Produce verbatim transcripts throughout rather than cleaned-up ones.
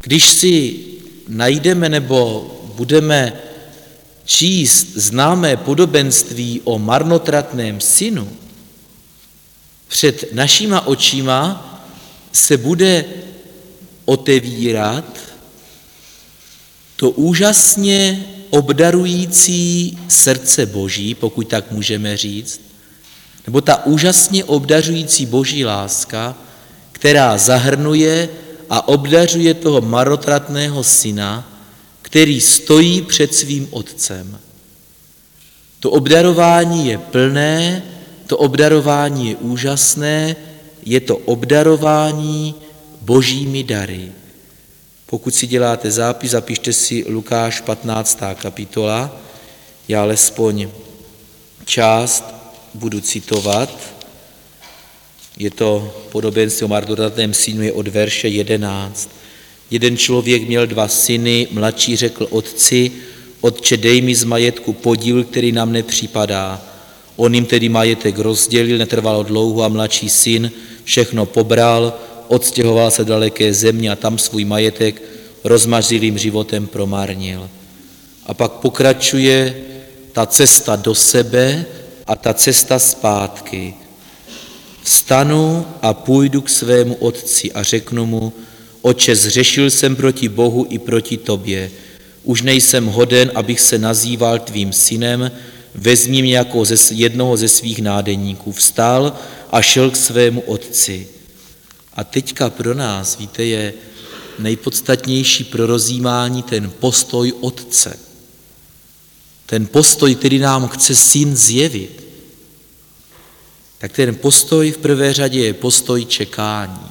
Když si najdeme nebo budeme číst známé podobenství o marnotratném synu, před našima očima se bude otevírat to úžasně obdarující srdce Boží, pokud tak můžeme říct, nebo ta úžasně obdařující Boží láska, která zahrnuje a obdařuje toho marnotratného syna, který stojí před svým otcem. To obdarování je plné, to obdarování je úžasné, je to obdarování Božími dary. Pokud si děláte zápis, zapište si Lukáš patnáctá kapitola, já alespoň část budu citovat. Je to podobenství o marnotratném synu, je od verše jedenáct. Jeden člověk měl dva syny, mladší řekl otci, otče, dej mi z majetku podíl, který nám nepřipadá. On jim tedy majetek rozdělil, netrvalo dlouho a mladší syn všechno pobral, odstěhoval se do daleké země a tam svůj majetek rozmařilým životem promarnil. A pak pokračuje ta cesta do sebe a ta cesta zpátky. Vstanu a půjdu k svému otci a řeknu mu, otče, zřešil jsem proti Bohu i proti tobě. Už nejsem hoden, abych se nazýval tvým synem, vezmi mě jako ze jednoho ze svých nádeníků. Vstal a šel k svému otci. A teďka pro nás, víte, je nejpodstatnější pro rozjímání ten postoj otce. Ten postoj, který nám chce syn zjevit. Tak ten postoj v prvé řadě je postoj čekání.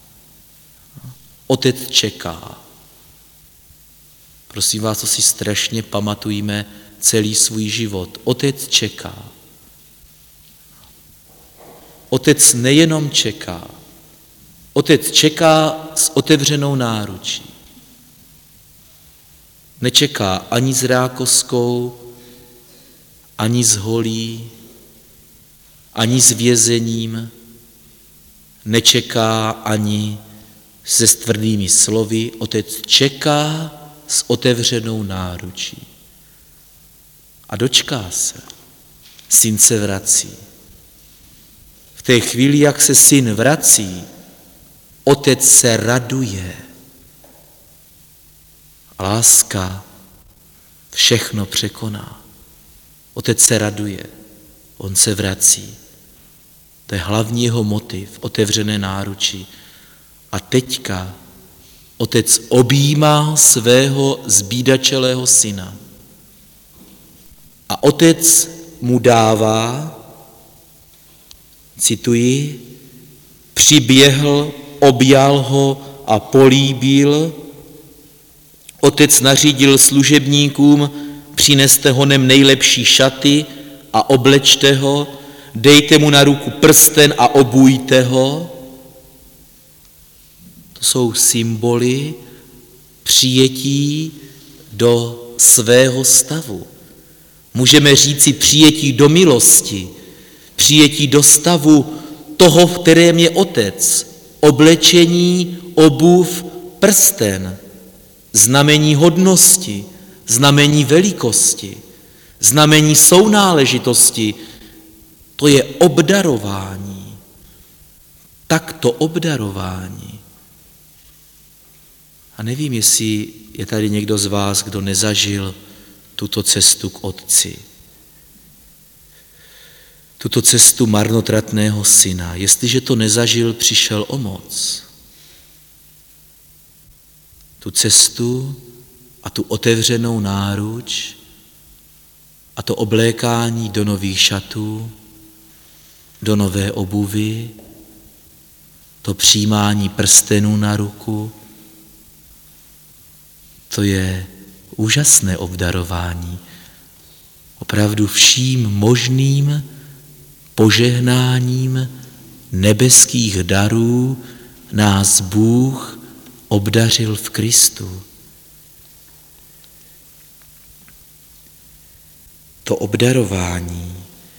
Otec čeká. Prosím vás, to si strašně pamatujme celý svůj život. Otec čeká. Otec nejenom čeká. Otec čeká s otevřenou náručí. Nečeká ani s rákoskou, ani s holí, ani s vězením. Nečeká ani se stvrdými slovy. Otec čeká s otevřenou náručí. A dočká se. Syn se vrací. V té chvíli, jak se syn vrací, otec se raduje. A láska všechno překoná. Otec se raduje. On se vrací. To je hlavní jeho motiv, otevřené náručí. A teďka otec objímá svého zbídačelého syna. A otec mu dává, cituji, přiběhl, objal ho a políbil. Otec nařídil služebníkům, přineste honem nejlepší šaty a oblečte ho, dejte mu na ruku prsten a obujte ho. To jsou symboly přijetí do svého stavu. Můžeme říci přijetí do milosti, přijetí do stavu toho, v kterém je otec, oblečení, obuv, prsten, znamení hodnosti, znamení velikosti, znamení sounáležitosti, to je obdarování. Takto obdarování. A nevím, jestli je tady někdo z vás, kdo nezažil tuto cestu k otci. Tuto cestu marnotratného syna. Jestliže to nezažil, přišel o moc. Tu cestu a tu otevřenou náruč a to oblékání do nových šatů, do nové obuvy, to přijímání prstenů na ruku, to je úžasné obdarování. Opravdu vším možným požehnáním nebeských darů nás Bůh obdařil v Kristu. To obdarování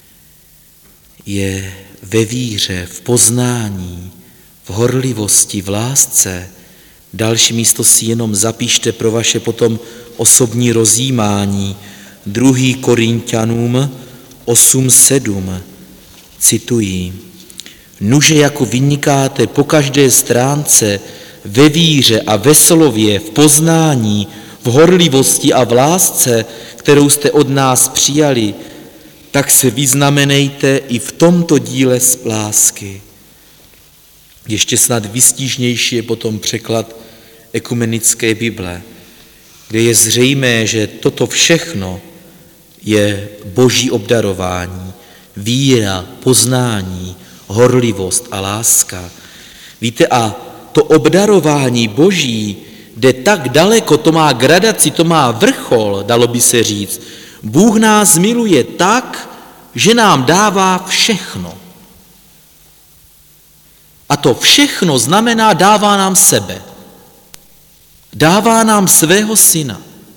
je ve víře, v poznání, v horlivosti, v lásce Další místo si jenom zapište pro vaše potom osobní rozjímání. druhý Korinťanům osm sedm. Cituji. Nuže jako vynikáte po každé stránce ve víře a ve slově, v poznání, v horlivosti a v lásce, kterou jste od nás přijali, tak se vyznamenejte i v tomto díle z lásky. Ještě snad výstižnější je potom překlad ekumenické Bible, kde je zřejmé, že toto všechno je boží obdarování, víra, poznání, horlivost a láska. Víte, a to obdarování boží jde tak daleko, to má gradaci, to má vrchol, dalo by se říct. Bůh nás miluje tak, že nám dává všechno. A to všechno znamená, dává nám sebe. Dává nám svého syna.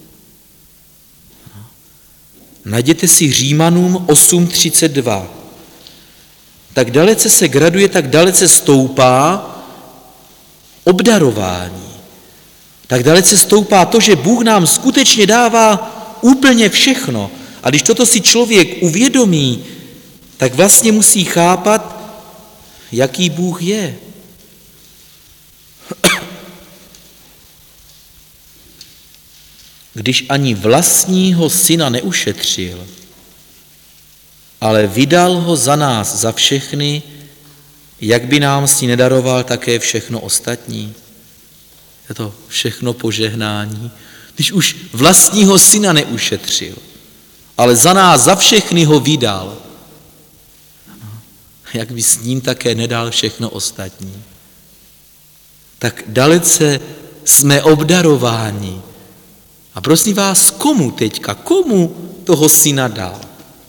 Najděte si Římanům osm třicet dva. Tak dalece se graduje, tak dalece stoupá obdarování. Tak dalece stoupá to, že Bůh nám skutečně dává úplně všechno. A když toto si člověk uvědomí, tak vlastně musí chápat, jaký Bůh je. Když ani vlastního syna neušetřil, ale vydal ho za nás, za všechny, jak by nám si nedaroval také všechno ostatní. Je to všechno požehnání. Když už vlastního syna neušetřil, ale za nás, za všechny ho vydal, jak by s ním také nedal všechno ostatní. Tak dalece jsme obdarováni. A prosím vás, komu teďka, komu toho syna dal?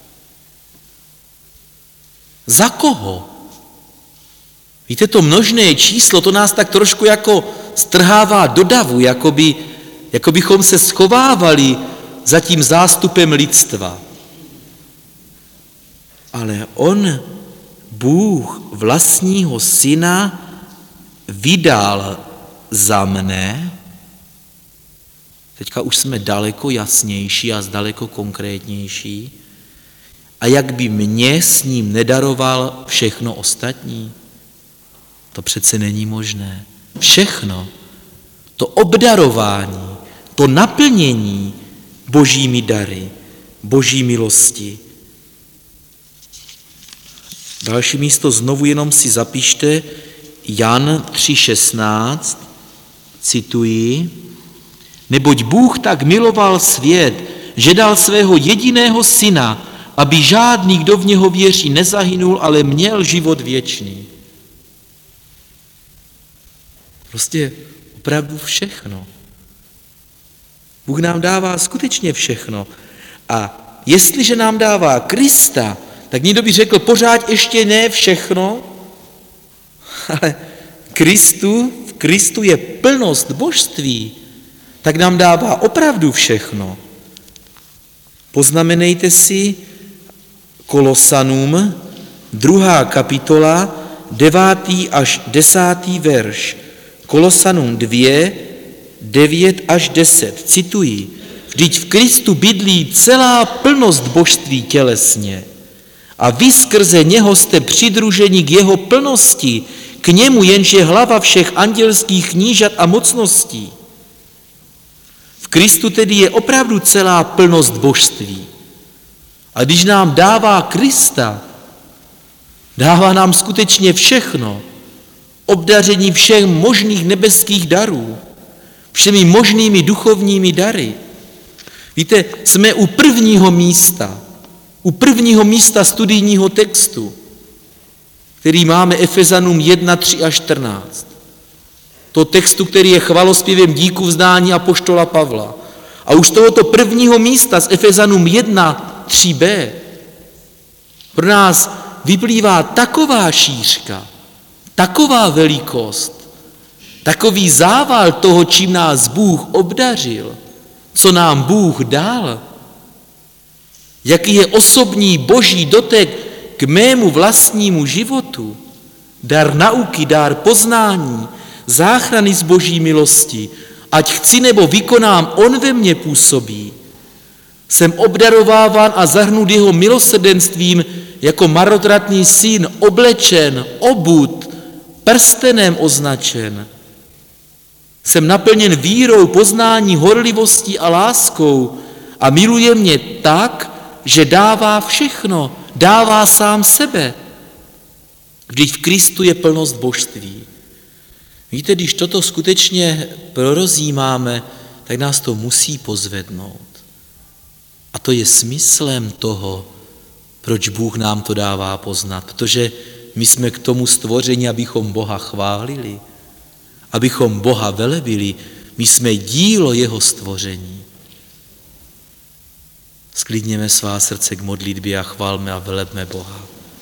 Za koho? Víte, to množné číslo, to nás tak trošku jako strhává do davu, jako, by, jako bychom se schovávali za tím zástupem lidstva. Ale on, Bůh, vlastního syna vydal za mne. Teďka už jsme daleko jasnější a daleko konkrétnější. A jak by mě s ním nedaroval všechno ostatní? To přece není možné. Všechno, to obdarování, to naplnění božími dary, boží milosti. Další místo znovu jenom si zapište, Jan tři šestnáct, cituji, neboť Bůh tak miloval svět, že dal svého jediného syna, aby žádný, kdo v něho věří, nezahynul, ale měl život věčný. Prostě opravdu všechno. Bůh nám dává skutečně všechno. A jestliže nám dává Krista, tak někdo by řekl, pořád ještě ne všechno, ale Kristu, v Kristu je plnost božství, tak nám dává opravdu všechno. Poznamenejte si Kolosanům, druhá kapitola, devátý až desátý verš. Kolosanům dva, devět až deset. Cituji. Vždyť v Kristu bydlí celá plnost božství tělesně a vy skrze něho jste přidruženi k jeho plnosti, k němu jenž je hlava všech andělských knížat a mocností. V Kristu tedy je opravdu celá plnost božství. A když nám dává Krista, dává nám skutečně všechno, obdaření všech možných nebeských darů, všemi možnými duchovními dary. Víte, jsme u prvního místa, u prvního místa studijního textu, který máme Efezanům jedna, tři a čtrnáct. To textu, který je chvalospěvem díku vzdání apoštola Pavla. A už z tohoto prvního místa z Efezanům jedna, tři b pro nás vyplývá taková šířka, taková velikost, takový zával toho, čím nás Bůh obdařil, co nám Bůh dal, jaký je osobní boží dotek k mému vlastnímu životu, dar nauky, dar poznání, záchrany z boží milosti, ať chci nebo vykonám, on ve mně působí. Jsem obdarováván a zahrnut jeho milosrdenstvím jako marnotratný syn, oblečen, obut, prstenem označen. Jsem naplněn vírou, poznání, horlivostí a láskou a miluje mě tak, že dává všechno, dává sám sebe. Vždyť v Kristu je plnost božství. Víte, když toto skutečně prorozímáme, tak nás to musí pozvednout. A to je smyslem toho, proč Bůh nám to dává poznat. Protože my jsme k tomu stvoření, abychom Boha chválili, abychom Boha velebili. My jsme dílo jeho stvoření. Sklidněme svá srdce k modlitbě a chválme a velebme Boha.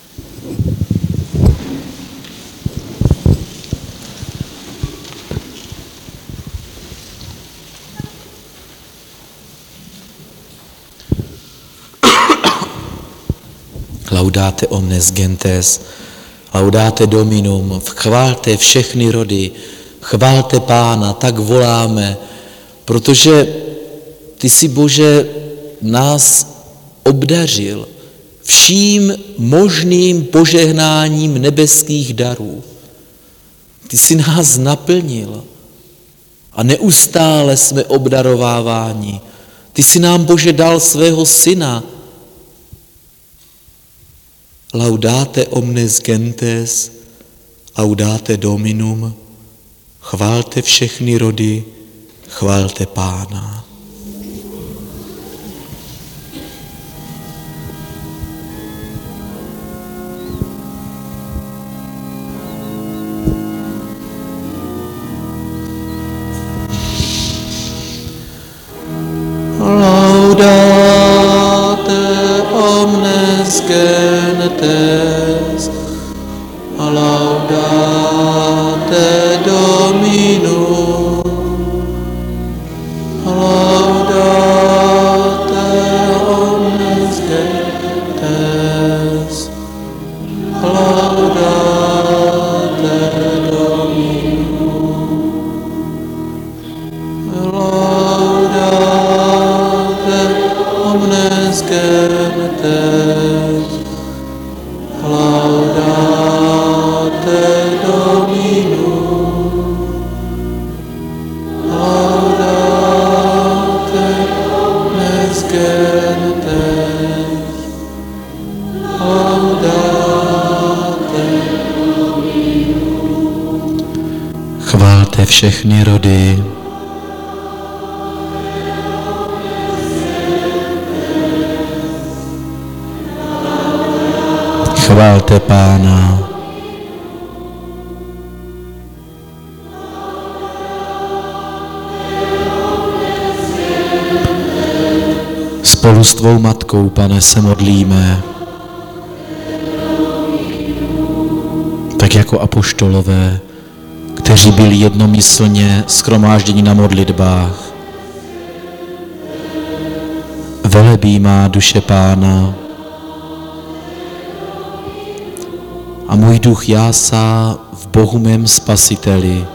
Laudate omnes gentes, laudate Dominum, chválte všechny rody, chválte Pána, tak voláme, protože ty jsi, Bože, nás obdařil vším možným požehnáním nebeských darů. Ty jsi nás naplnil a neustále jsme obdarováváni. Ty jsi nám, Bože, dal svého syna. Laudate omnes gentes, laudate Dominum, chválte všechny rody, chválte Pána. Laudate omnes gentes, laudate Dominum, laudate omnes gentes, laudate Dominum, laudate omnes gentes, laudate Dominum, laudate omnes gentes, laudate Dominum. Chválte všechny rody. Chválte Pána. Spolu s tvou matkou, Pane, se modlíme, tak jako apoštolové, kteří byli jednomyslně shromážděni na modlitbách. Velebí má duše Pána a můj duch jásá v Bohu mém Spasiteli.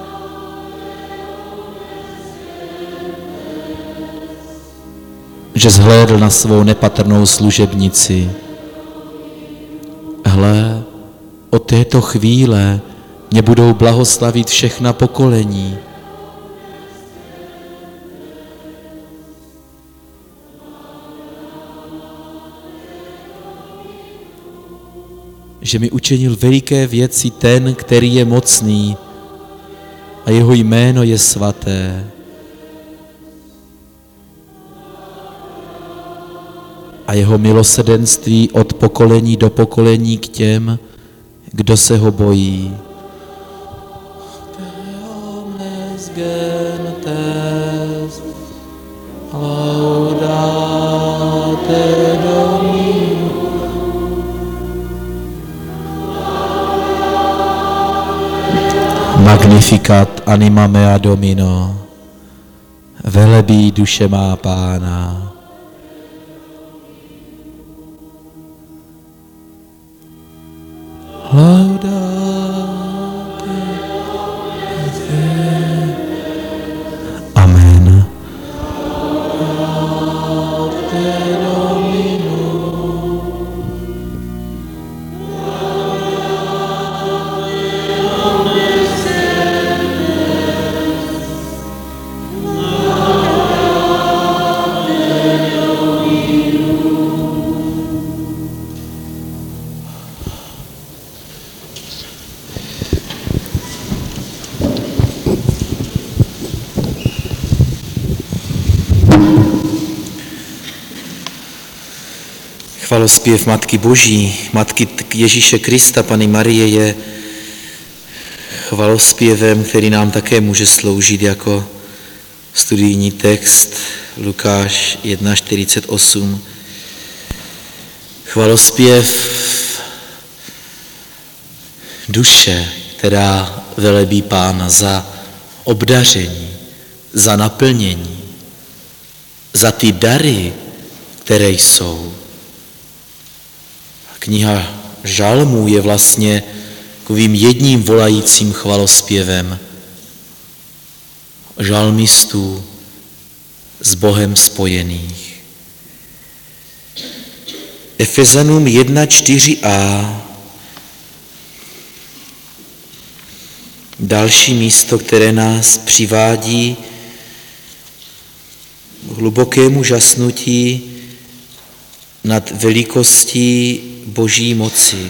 Že zhlédl na svou nepatrnou služebnici. Hle, od této chvíle mě budou blahoslavit všechna pokolení. Že mi učinil veliké věci ten, který je mocný a jeho jméno je svaté. A jeho milosrdenství od pokolení do pokolení k těm, kdo se ho bojí. Magnificat anima mea Domino, velebí duše má Pána. Laudate Chvalospěv Matky Boží, Matky Ježíše Krista, Panny Marie, je chvalospěvem, který nám také může sloužit jako studijní text Lukáš jedna čtyřicet osm. Chvalospěv duše, která velebí Pána za obdaření, za naplnění, za ty dary, které jsou. Kniha Žalmů je vlastně takovým jedním volajícím chvalospěvem žalmistů s Bohem spojených. Efezanům jedna čtyři a další místo, které nás přivádí k hlubokému žasnutí nad velikostí Boží moci.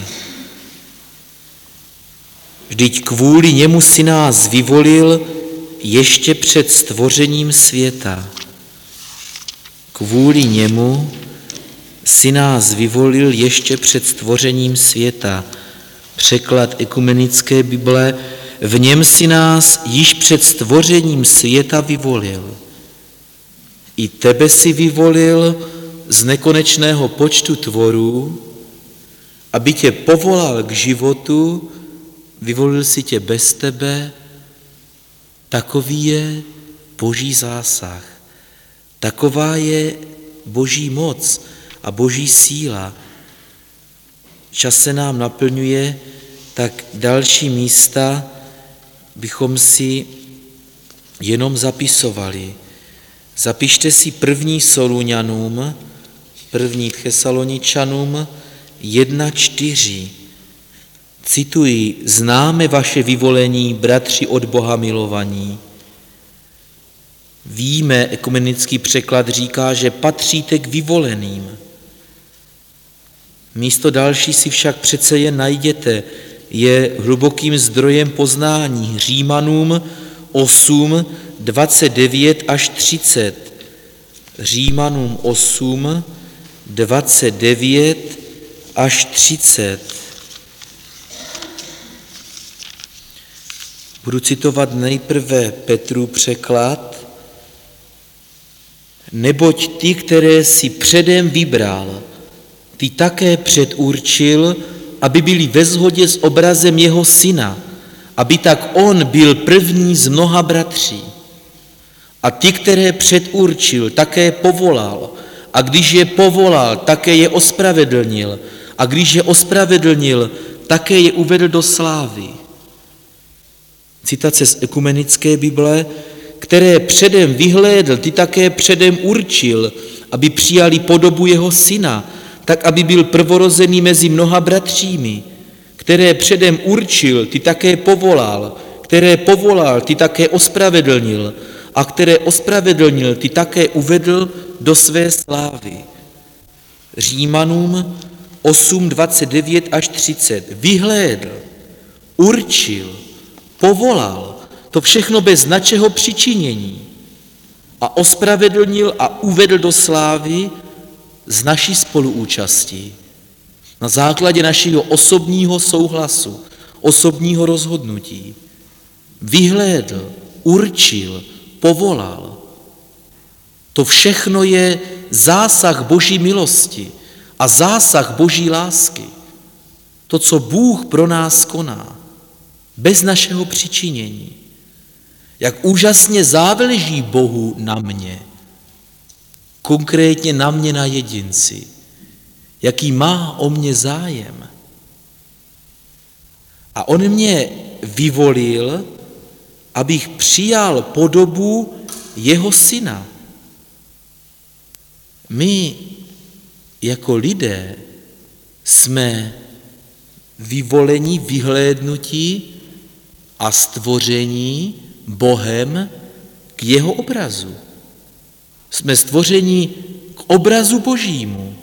Vždyť kvůli němu si nás vyvolil ještě před stvořením světa. Kvůli němu si nás vyvolil ještě před stvořením světa. Překlad ekumenické Bible: v něm si nás již před stvořením světa vyvolil. I tebe si vyvolil z nekonečného počtu tvorů, aby tě povolal k životu, vyvolil si tě bez tebe. Takový je Boží zásah. Taková je Boží moc a Boží síla. Čas se nám naplňuje, tak další místa bychom si jenom zapisovali. Zapište si první Soluňanům, první Tesaloničanům jedna čtyři. Cituji: známe vaše vyvolení, bratři od Boha milovaní. Víme, ekumenický překlad říká, že patříte k vyvoleným. Místo další si však přece jen najděte, je hlubokým zdrojem poznání. Římanům osm, dvacet devět až třicet. Římanům osm, dvacet devět až třicet. Budu citovat nejprve Petrův překlad. Neboť ty, které si předem vybral, ty také předurčil, aby byli ve shodě s obrazem jeho syna, aby tak on byl první z mnoha bratří. A ty, které předurčil, také povolal. A když je povolal, také je ospravedlnil. A když je ospravedlnil, také je uvedl do slávy. Citace z ekumenické Bible: které předem vyhlédl, ty také předem určil, aby přijali podobu jeho syna, tak aby byl prvorozený mezi mnoha bratřími. Které předem určil, ty také povolal. Které povolal, ty také ospravedlnil. A které ospravedlnil, ty také uvedl do své slávy. Římanům osm, dvacet devět až třicet. Vyhlédl, určil, povolal, to všechno bez načeho přičinění. A ospravedlnil a uvedl do slávy z naší spoluúčastí. Na základě našeho osobního souhlasu, osobního rozhodnutí. Vyhlédl, určil, povolal. To všechno je zásah Boží milosti a zásah Boží lásky. To, co Bůh pro nás koná, bez našeho přičinění. Jak úžasně záleží Bohu na mě, konkrétně na mě, na jedinci, jaký má o mě zájem. A on mě vyvolil, abych přijal podobu jeho syna. My jako lidé jsme vyvolení, vyhlédnutí a stvoření Bohem k jeho obrazu. Jsme stvoření k obrazu Božímu.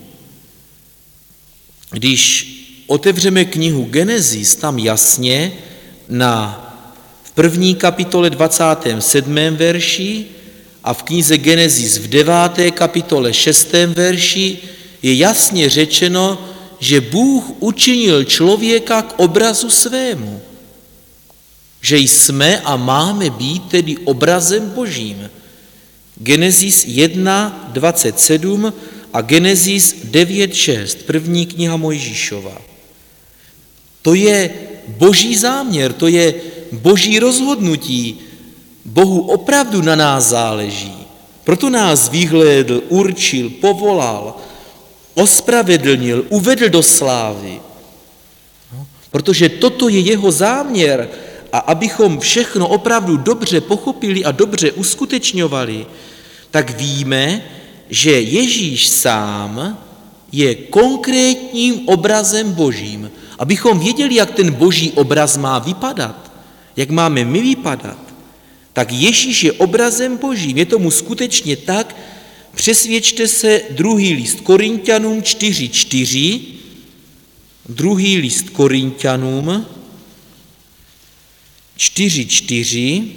Když otevřeme knihu Genesis, tam jasně na v první kapitole dvacátém sedmém verši a v knize Genesis v deváté kapitole šestém verši je jasně řečeno, že Bůh učinil člověka k obrazu svému. Že jsme a máme být tedy obrazem Božím. Genesis jedna, dvacet sedm a Genesis devět, šest, první kniha Mojžíšova. To je Boží záměr, to je Boží rozhodnutí. Bohu opravdu na nás záleží. Proto nás vyhlédl, určil, povolal, ospravedlnil, uvedl do slávy. No, protože toto je jeho záměr a abychom všechno opravdu dobře pochopili a dobře uskutečňovali, tak víme, že Ježíš sám je konkrétním obrazem Božím. Abychom věděli, jak ten Boží obraz má vypadat, jak máme my vypadat, tak Ježíš je obrazem Božím. Je tomu skutečně tak, přesvědčte se, druhý list Korinťanům čtyři čtyři, druhý list Korinťanům čtyři čtyři,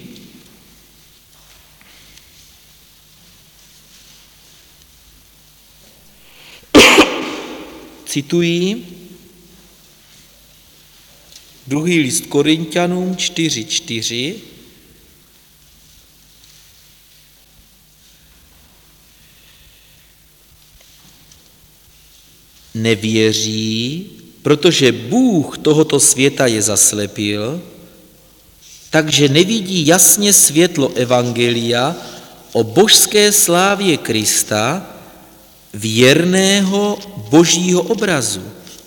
cituji, druhý list Korinťanům čtyři čtyři, nevěří, protože Bůh tohoto světa je zaslepil, takže nevidí jasně světlo evangelia o božské slávě Krista, věrného Božího obrazu.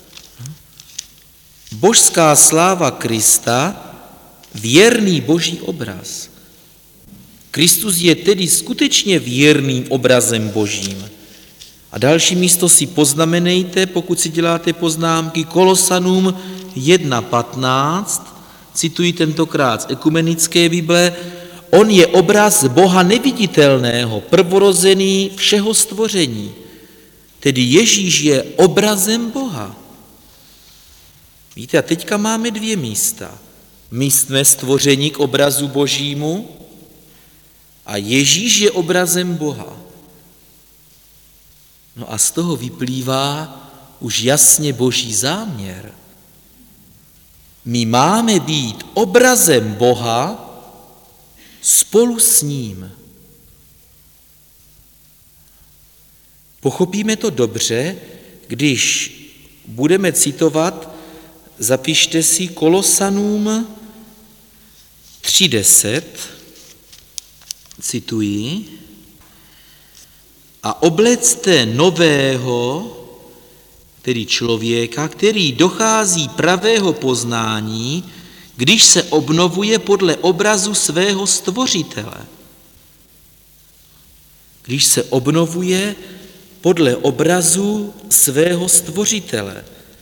Božská sláva Krista, věrný Boží obraz. Kristus je tedy skutečně věrným obrazem Božím. A další místo si poznamenejte, pokud si děláte poznámky, Kolosanům jedna patnáct, cituji tentokrát z ekumenické Bible, on je obraz Boha neviditelného, prvorozený všeho stvoření. Tedy Ježíš je obrazem Boha. Víte, a teďka máme dvě místa. My jsme stvoření k obrazu Božímu a Ježíš je obrazem Boha. No a z toho vyplývá už jasně Boží záměr. My máme být obrazem Boha spolu s ním. Pochopíme to dobře, když budeme citovat, zapište si Kolosanům tři deset, cituji, a oblecte nového, tedy člověka, který dochází pravého poznání, když se obnovuje podle obrazu svého stvořitele. Když se obnovuje podle obrazu svého stvořitele.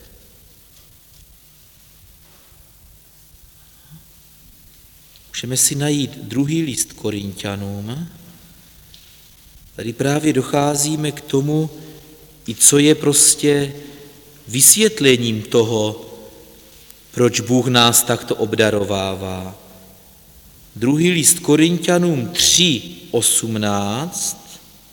Můžeme si najít druhý list Korinťanům. Tady právě docházíme k tomu, i co je prostě vysvětlením toho, proč Bůh nás takto obdarovává. Druhý list Korinťanům tři osmnáct.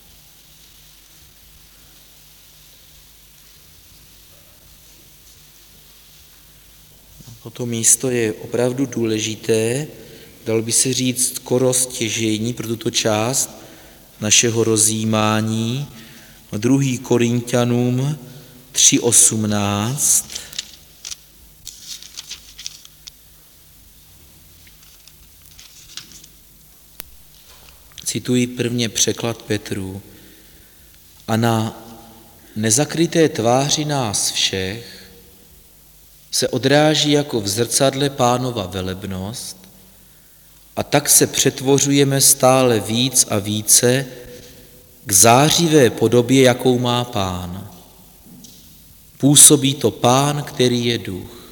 Toto místo je opravdu důležité, dal by se říct skoro stěžejní pro tuto část našeho rozjímání. Druhý Korinťanům tři osmnáct. Cituji prvně překlad Petrů. A na nezakryté tváři nás všech se odráží jako v zrcadle Pánova velebnost a tak se přetvořujeme stále víc a více k zářivé podobě, jakou má Pán. Působí to Pán, který je duch.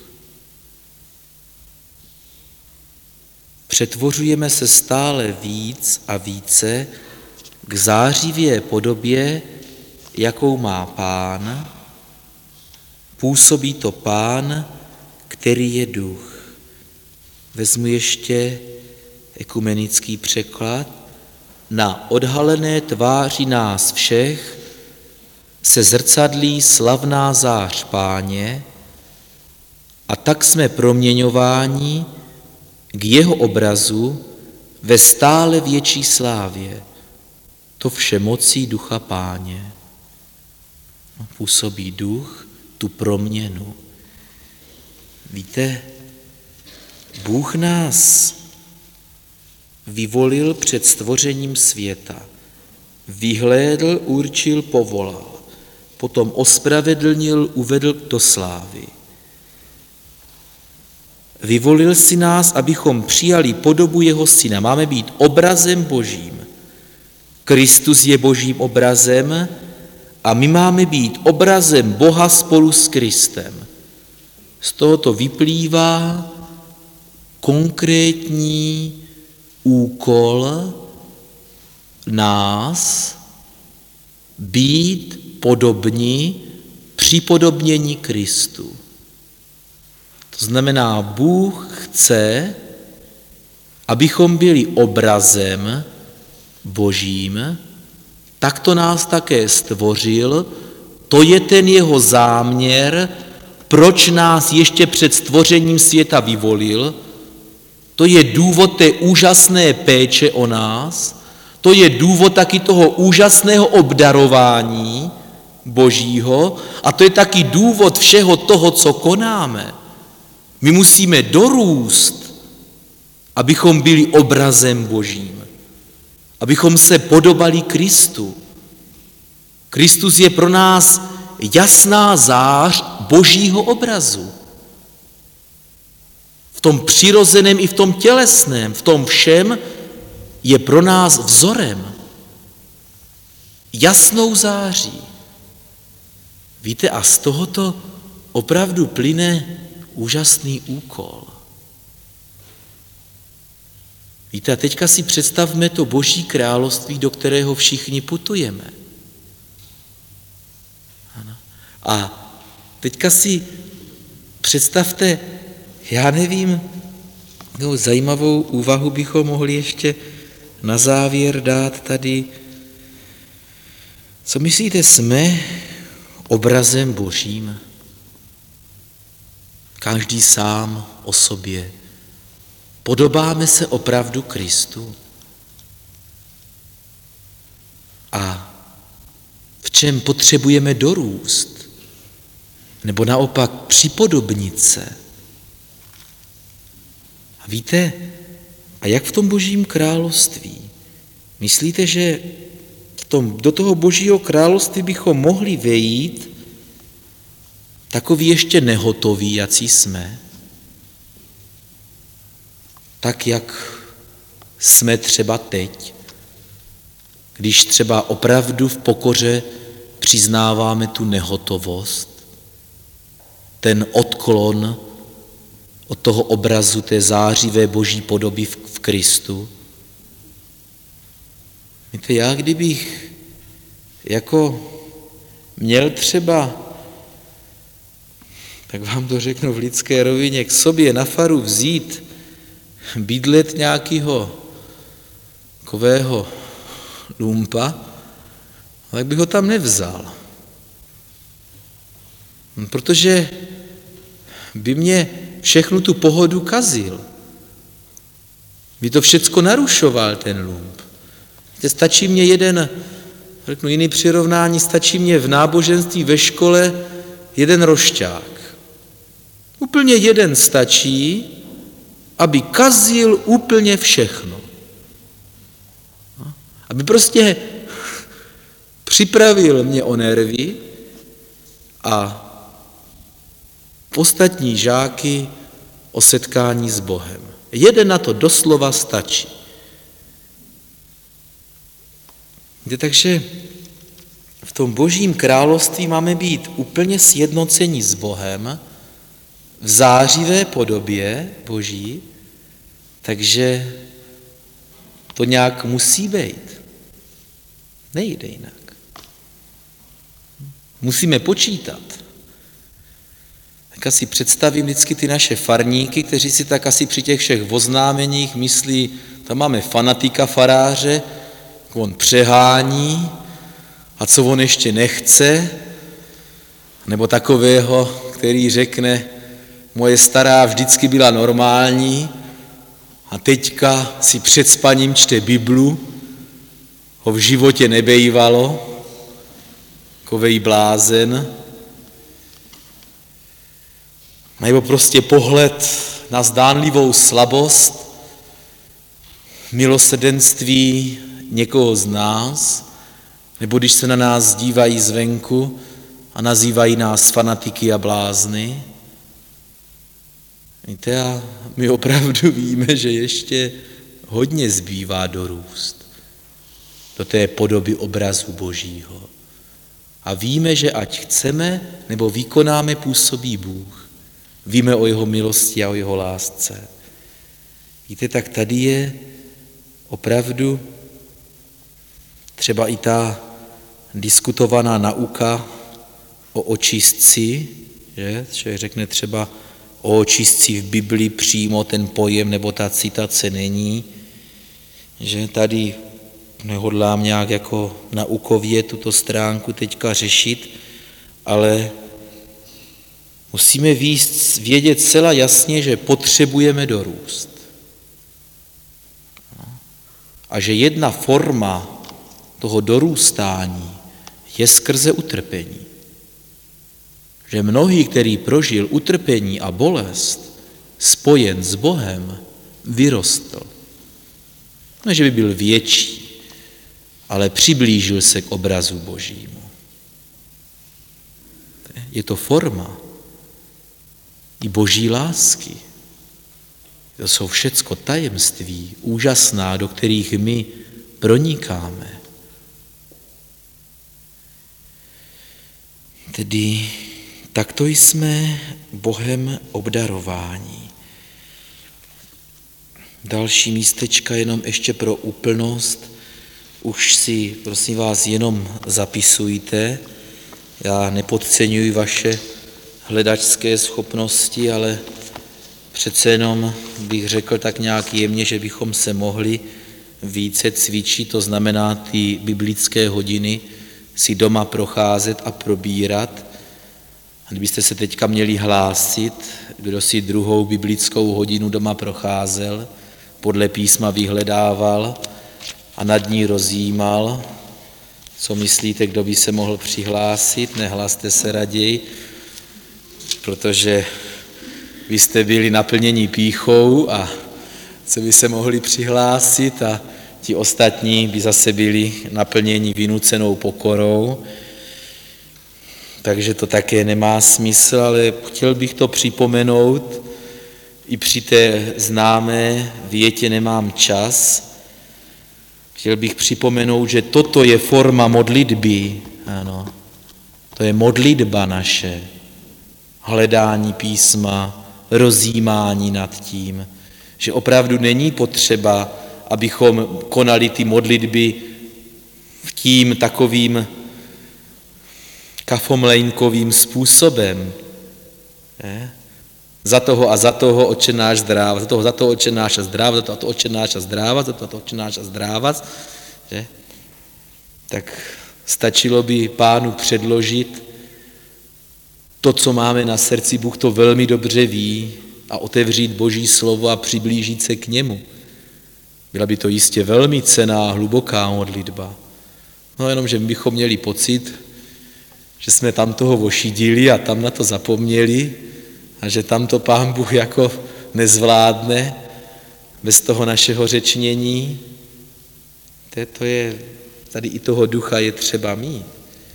Přetvořujeme se stále víc a více k zářivé podobě, jakou má Pán. Působí to Pán, který je duch. Vezmu ještě ekumenický překlad. Na odhalené tváři nás všech se zrcadlí slavná zář Páně a tak jsme proměňováni k jeho obrazu ve stále větší slávě. To vše mocí Ducha Páně. Působí duch tu proměnu. Víte, Bůh nás vyvolil před stvořením světa. Vyhlédl, určil, povolal. Potom ospravedlnil, uvedl do slávy. Vyvolil si nás, abychom přijali podobu jeho syna. Máme být obrazem Božím. Kristus je Božím obrazem a my máme být obrazem Boha spolu s Kristem. Z tohoto vyplývá konkrétní úkol nás být podobní připodobnění Kristu. To znamená, Bůh chce, abychom byli obrazem Božím, tak to nás také stvořil, to je ten jeho záměr, proč nás ještě před stvořením světa vyvolil, to je důvod té úžasné péče o nás, to je důvod taky toho úžasného obdarování Božího a to je taky důvod všeho toho, co konáme. My musíme dorůst, abychom byli obrazem Božím, abychom se podobali Kristu. Kristus je pro nás jasná zář Božího obrazu. V tom přirozeném i v tom tělesném, v tom všem je pro nás vzorem. Jasnou září. Víte, a z tohoto opravdu plyne úžasný úkol. Víte, a teďka si představme to Boží království, do kterého všichni putujeme. Ano. A teďka si představte, já nevím, no, zajímavou úvahu bychom mohli ještě na závěr dát tady. Co myslíte, jsme obrazem Božím? Každý sám o sobě. Podobáme se opravdu Kristu? A v čem potřebujeme dorůst? Nebo naopak připodobnit se? A víte, a jak v tom Božím království? Myslíte, že v tom, do toho Božího království bychom mohli vejít takový ještě nehotoví, jací jsme? Tak, jak jsme třeba teď, když třeba opravdu v pokoře přiznáváme tu nehotovost, ten odklon od toho obrazu té zářivé Boží podoby v, v Kristu. Víte, já kdybych jako měl třeba, tak vám to řeknu v lidské rovině, k sobě na faru vzít bydlet nějakého takového lumpa, tak bych ho tam nevzal. Protože by mě všechnu tu pohodu kazil. By to všecko narušoval ten lump. Stačí mě jeden, řeknu jiný přirovnání, stačí mě v náboženství ve škole jeden rošťák. Úplně jeden stačí, aby kazil úplně všechno. Aby prostě připravil mě o nervy a ostatní žáky o setkání s Bohem. Jeden na to doslova stačí. Takže v tom Božím království máme být úplně sjednoceni s Bohem v zářivé podobě Boží, takže to nějak musí být. Nejde jinak. Musíme počítat. Tak asi představím vždycky ty naše farníky, kteří si tak asi při těch všech oznámeních myslí, tam máme fanatika faráře, on přehání a co on ještě nechce, nebo takového, který řekne, moje stará vždycky byla normální a teďka si před spaním čte Biblu, ho v životě nebejvalo, takovej blázen, nebo prostě pohled na zdánlivou slabost, milosrdenství někoho z nás, nebo když se na nás dívají zvenku a nazývají nás fanatiky a blázny. Víte, a my opravdu víme, že ještě hodně zbývá dorůst do té podoby obrazu Božího. A víme, že ať chceme, nebo vykonáme, působí Bůh. Víme o jeho milosti a o jeho lásce. Víte, tak tady je opravdu třeba i ta diskutovaná nauka o očistci, že? Člověk řekne třeba o očistci v Biblii přímo ten pojem nebo ta citace není, že tady nehodlám nějak jako naukově tuto stránku teďka řešit, ale musíme vědět zcela jasně, že potřebujeme dorůst. A že jedna forma toho dorůstání je skrze utrpení. Že mnohý, který prožil utrpení a bolest spojen s Bohem, vyrostl. Ne, že by byl větší, ale přiblížil se k obrazu Božímu. Je to forma i Boží lásky. To jsou všecko tajemství úžasná, do kterých my pronikáme. Tedy takto jsme Bohem obdarováni. Další místečka jenom ještě pro úplnost. Už si, prosím vás, jenom zapisujte. Já nepodceňuji vaše hledačské schopnosti, ale přece jenom bych řekl tak nějak jemně, že bychom se mohli více cvičit, to znamená ty biblické hodiny si doma procházet a probírat. A kdybyste se teďka měli hlásit, kdo si druhou biblickou hodinu doma procházel, podle písma vyhledával a nad ní rozjímal, co myslíte, kdo by se mohl přihlásit? Nehlaste se raději, protože vy jste byli naplněni pýchou a co by se mohli přihlásit a ti ostatní by zase byli naplněni vynucenou pokorou. Takže to také nemá smysl, ale chtěl bych to připomenout, i při té známé větě nemám čas. Chtěl bych připomenout, že toto je forma modlitby, ano, to je modlitba naše, hledání písma, rozjímání nad tím, že opravdu není potřeba, abychom konali ty modlitby tím takovým kafomlejnkovým způsobem. Ne? Za toho a za toho Otče náš zdráva, za toho za toho Otče náš a zdráva, za toho Otče náš a zdráva, za toho Otče náš a zdráva. Že? Tak stačilo by Pánu předložit to, co máme na srdci, Bůh to velmi dobře ví, a otevřít Boží slovo a přiblížit se k němu. Byla by to jistě velmi cenná a hluboká modlitba. No jenom, že my bychom měli pocit, že jsme tam toho ošidili a tam na to zapomněli a že tam to Pán Bůh jako nezvládne bez toho našeho řečnění. To je, tady i toho ducha je třeba mít,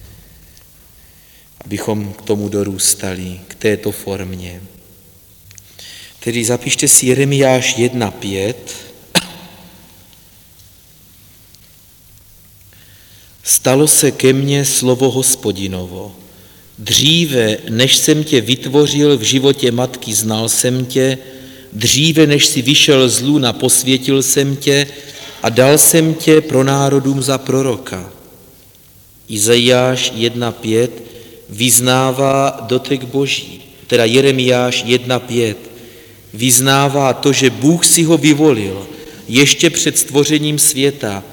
abychom k tomu dorůstali, k této formě. Tedy zapište si Jeremiáš jedna pět. Stalo se ke mně slovo Hospodinovo. Dříve, než jsem tě vytvořil v životě matky, znal jsem tě, dříve, než si vyšel z lůna, posvětil jsem tě a dal jsem tě pro národům za proroka. Izajáš jedna pět vyznává dotek Boží, teda Jeremiáš jedna pět vyznává to, že Bůh si ho vyvolil ještě před stvořením světa,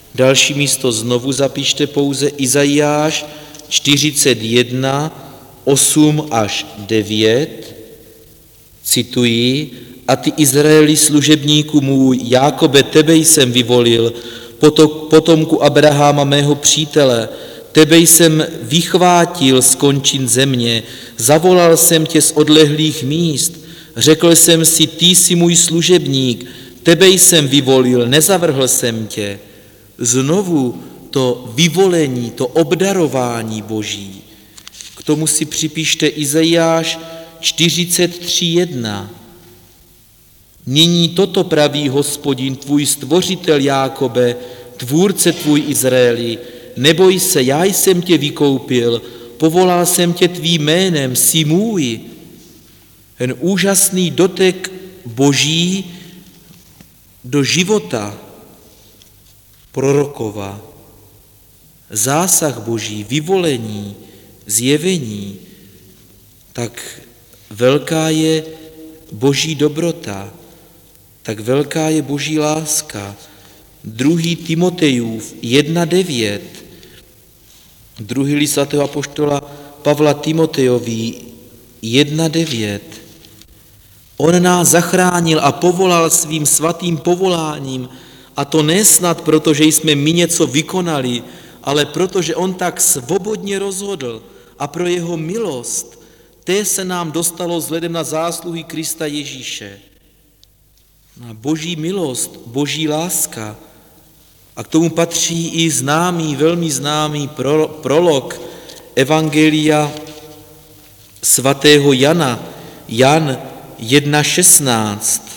Další místo znovu zapište pouze Izajáš čtyřicet jedna, osm až devět. Cituji: A ty, Izraeli, služebníku můj, Jákobe, tebe jsem vyvolil, potomku Abraháma, mého přítele, tebe jsem vychvátil z končin země, zavolal jsem tě z odlehlých míst, řekl jsem si, ty jsi můj služebník, tebe jsem vyvolil, nezavrhl jsem tě. Znovu to vyvolení, to obdarování Boží. K tomu si připište Izajáš čtyřicet tři jedna. Nyní toto praví Hospodin, tvůj stvořitel Jákobe, tvůrce tvůj Izraeli, neboj se, já jsem tě vykoupil, povolal jsem tě tvým jménem, jsi můj. Ten úžasný dotek Boží do života prorokova, zásah Boží, vyvolení, zjevení, tak velká je Boží dobrota, tak velká je Boží láska. Druhý Timotejův jedna devět, druhý list svatého apoštola Pavla Timotejovi jedna devět. On nás zachránil a povolal svým svatým povoláním, a to nesnad proto, že jsme my něco vykonali, ale protože on tak svobodně rozhodl a pro jeho milost, té se nám dostalo vzhledem na zásluhy Krista Ježíše. Na Boží milost, Boží láska. A k tomu patří i známý, velmi známý prolog Evangelia svatého Jana, Jan jedna šestnáct.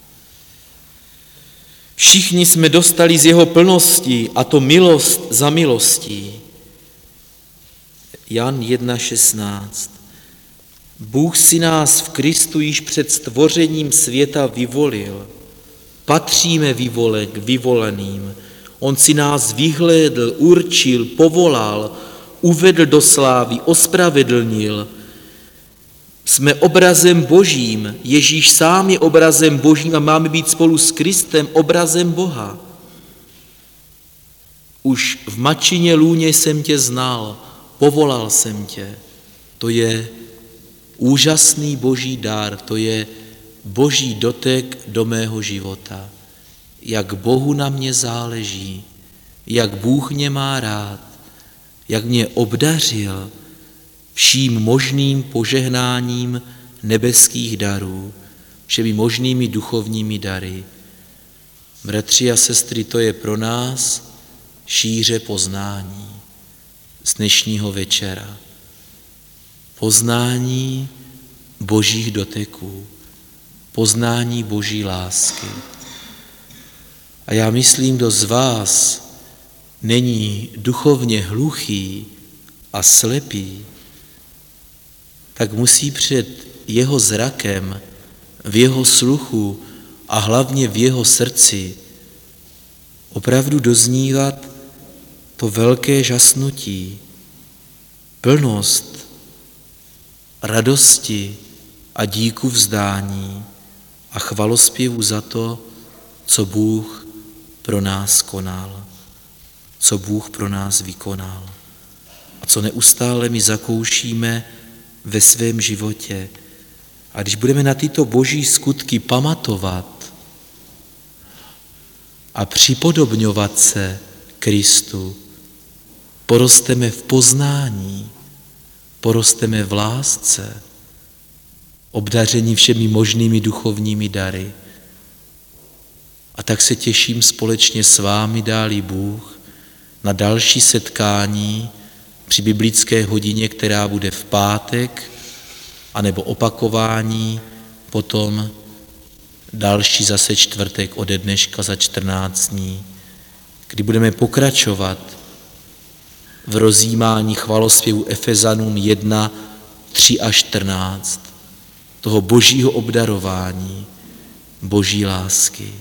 Všichni jsme dostali z jeho plnosti, a to milost za milostí. Jan jedna šestnáct. Bůh si nás v Kristu již před stvořením světa vyvolil. Patříme vyvole, k vyvoleným. On si nás vyhlédl, určil, povolal, uvedl do slávy, ospravedlnil. Jsme obrazem Božím, Ježíš sám je obrazem Božím a máme být spolu s Kristem obrazem Boha. Už v matčině lůně jsem tě znal, povolal jsem tě. To je úžasný Boží dar, to je Boží dotek do mého života. Jak Bohu na mě záleží, jak Bůh mě má rád, jak mě obdařil vším možným požehnáním nebeských darů, všemi možnými duchovními dary. Bratři a sestry, to je pro nás šíře poznání z dnešního večera. Poznání Božích doteků, poznání Boží lásky. A já myslím, kdo z vás není duchovně hluchý a slepý, tak musí před jeho zrakem, v jeho sluchu a hlavně v jeho srdci opravdu doznívat to velké žasnutí, plnost radosti a díku vzdání a chvalospěvu za to, co Bůh pro nás konal, co Bůh pro nás vykonal a co neustále my zakoušíme ve svém životě. A když budeme na tyto boží skutky pamatovat a připodobňovat se Kristu, porosteme v poznání, porosteme v lásce, obdaření všemi možnými duchovními dary. A tak se těším společně s vámi, dá-li Bůh, na další setkání při biblické hodině, která bude v pátek, anebo opakování, potom další zase čtvrtek ode dneška za čtrnáct dní, kdy budeme pokračovat v rozjímání chvalospěvu Efezanům jedna, tři a čtrnáct, toho božího obdarování, boží lásky.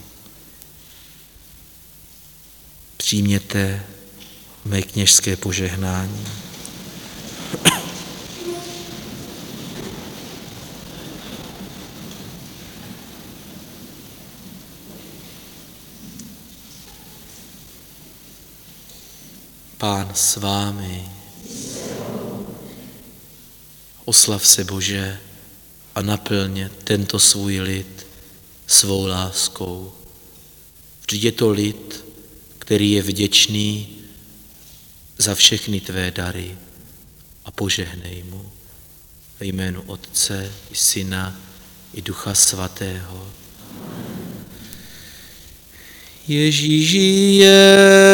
Přijměte mé kněžské požehnání. Pán s vámi. Oslav se, Bože, a naplň tento svůj lid svou láskou. Vždyť je to lid, který je vděčný za všechny tvé dary, a požehnej mu ve jménu Otce i Syna i Ducha Svatého. Ježíš žije,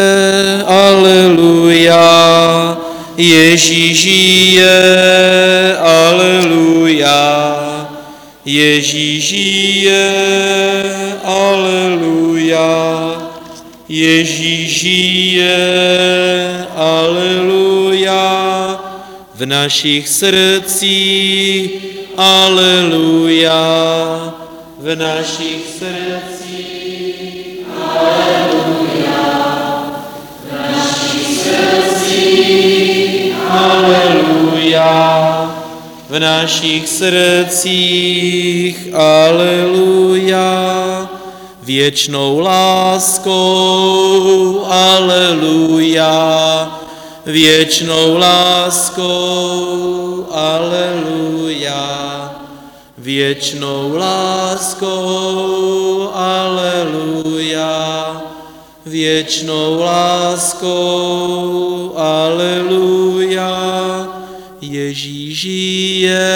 aleluja, Ježíš žije, aleluja, Ježíš žije, aleluja, Ježíš žije, aleluja, v našich srdcích, aleluja, v našich srdcích, aleluja, v našich srdcích, aleluja, v našich srdcích, aleluja, věčnou láskou, aleluja, věčnou láskou, aleluja, věčnou láskou, aleluja, věčnou láskou, aleluja, Ježíš žije,